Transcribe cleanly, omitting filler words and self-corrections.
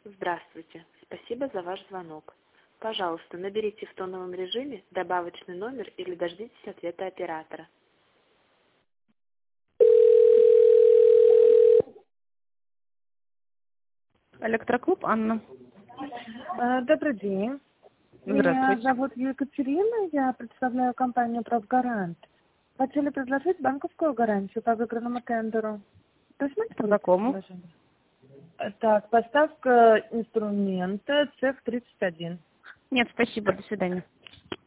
Здравствуйте. Спасибо за ваш звонок. Пожалуйста, наберите в тоновом режиме добавочный номер или дождитесь ответа оператора. Электроклуб, Анна. Добрый день. Меня Здравствуйте. зовут Екатерина, я представляю компанию «Профгарант». Хотели предложить банковскую гарантию по выигранному тендеру. По какому? Так, поставка инструмента цех 31. Нет, спасибо, до свидания.